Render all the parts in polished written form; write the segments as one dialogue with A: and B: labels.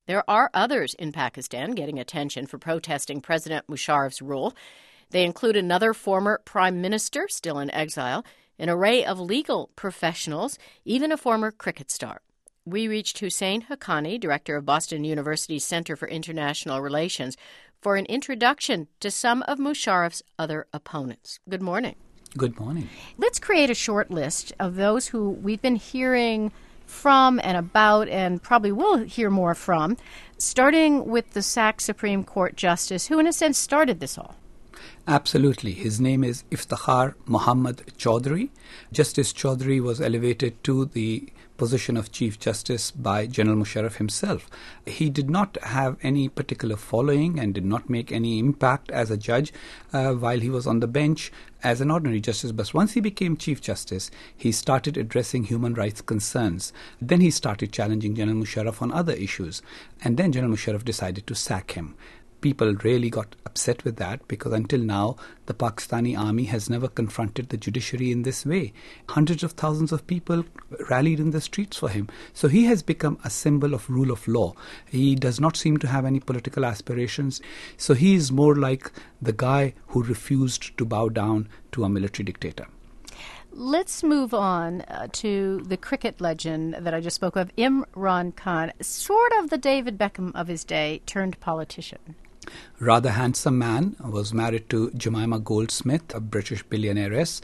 A: There are others in Pakistan getting attention for protesting President Musharraf's rule. They include another former prime minister still in exile, an array of legal professionals, even a former cricket star. We reached Hussein Haqqani, director of Boston University's Center for International Relations, for an introduction to some of Musharraf's other opponents. Good morning.
B: Good morning.
A: Let's create a short list of those who we've been hearing from and about and probably will hear more from, starting with the sacked Supreme Court Justice who, in a sense, started this all.
B: Absolutely. His name is Iftikhar Muhammad Chaudhry. Justice Chaudhry was elevated to the position of Chief Justice by General Musharraf himself. He did not have any particular following and did not make any impact as a judge while he was on the bench as an ordinary justice. But once he became Chief Justice, he started addressing human rights concerns. Then he started challenging General Musharraf on other issues. And then General Musharraf decided to sack him. People really got upset with that because until now, the Pakistani army has never confronted the judiciary in this way. Hundreds of thousands of people rallied in the streets for him. So he has become a symbol of rule of law. He does not seem to have any political aspirations. So he is more like the guy who refused to bow down to a military dictator.
A: Let's move on to the cricket legend that I just spoke of, Imran Khan, sort of the David Beckham of his day turned politician.
B: Rather handsome man, was married to Jemima Goldsmith, a British billionairess.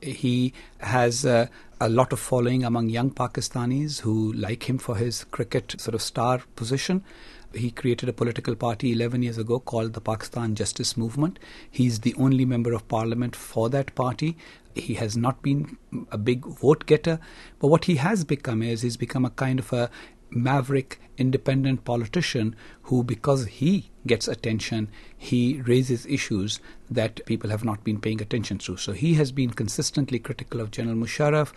B: He has a lot of following among young Pakistanis who like him for his cricket sort of star position. He created a political party 11 years ago called the Pakistan Justice Movement. He's the only member of parliament for that party. He has not been a big vote getter, but what he has become is he's become a kind of a maverick independent politician who, because he gets attention, he raises issues that people have not been paying attention to. So he has been consistently critical of General Musharraf,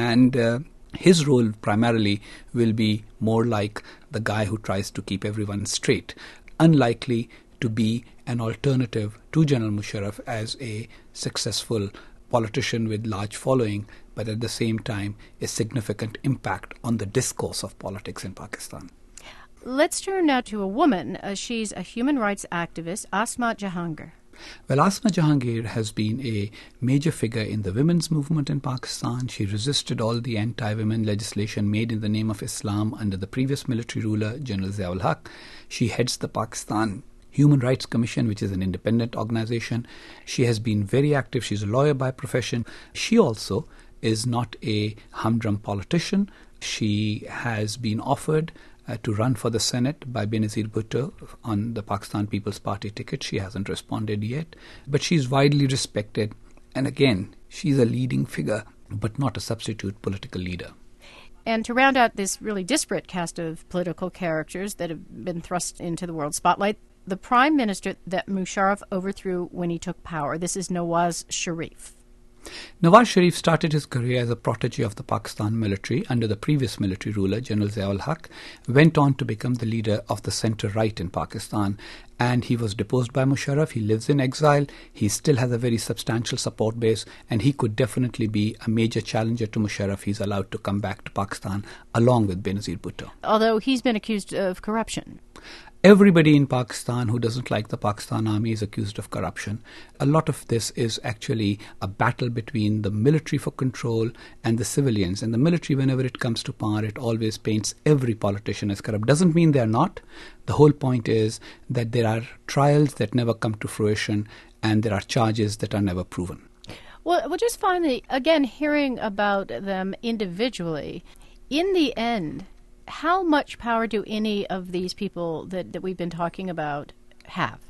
B: and his role primarily will be more like the guy who tries to keep everyone straight, unlikely to be an alternative to General Musharraf as a successful politician with large following, but at the same time a significant impact on the discourse of politics in Pakistan.
A: Let's turn now to a woman. She's a human rights activist, Asma Jahangir.
B: Well, Asma Jahangir has been a major figure in the women's movement in Pakistan. She resisted all the anti-women legislation made in the name of Islam under the previous military ruler, General Zia-ul Haq. She heads the Pakistan Human Rights Commission, which is an independent organization. She has been very active. She's a lawyer by profession. She also is not a humdrum politician. She has been offered to run for the Senate by Benazir Bhutto on the Pakistan People's Party ticket. She hasn't responded yet, but she's widely respected. And again, she's a leading figure, but not a substitute political leader.
A: And to round out this really disparate cast of political characters that have been thrust into the world spotlight, the prime minister that Musharraf overthrew when he took power, this is Nawaz Sharif.
B: Nawaz Sharif started his career as a protege of the Pakistan military under the previous military ruler, General Zia-ul Haq, went on to become the leader of the centre-right in Pakistan, and he was deposed by Musharraf. He lives in exile. He still has a very substantial support base, and he could definitely be a major challenger to Musharraf. He's allowed to come back to Pakistan along with Benazir Bhutto.
A: Although he's been accused of corruption.
B: Everybody in Pakistan who doesn't like the Pakistan army is accused of corruption. A lot of this is actually a battle between the military for control and the civilians. And the military, whenever it comes to power, it always paints every politician as corrupt. Doesn't mean they're not. The whole point is that there are trials that never come to fruition and there are charges that are never proven.
A: Well, just finally, again, hearing about them individually, in the end, how much power do any of these people that we've been talking about have?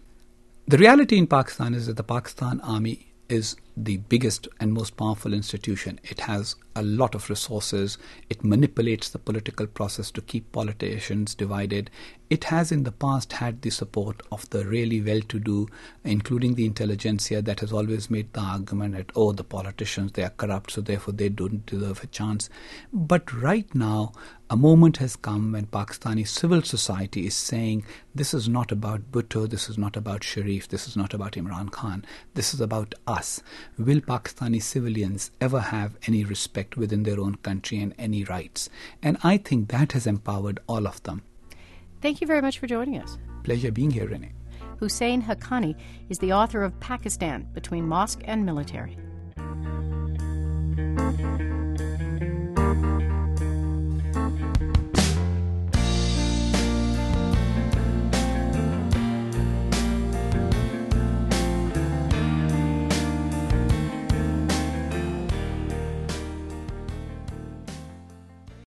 B: The reality in Pakistan is that the Pakistan army is the biggest and most powerful institution. It has a lot of resources. It manipulates the political process to keep politicians divided. It has in the past had the support of the really well-to-do, including the intelligentsia, that has always made the argument that, oh, the politicians, they are corrupt, so therefore they don't deserve a chance. But right now, a moment has come when Pakistani civil society is saying, this is not about Bhutto, this is not about Sharif, this is not about Imran Khan, this is about us. Will Pakistani civilians ever have any respect within their own country and any rights? And I think that has empowered all of them.
A: Thank you very much for joining us.
B: Pleasure being here, Renee.
A: Hussein Haqqani is the author of Pakistan, Between Mosque and Military.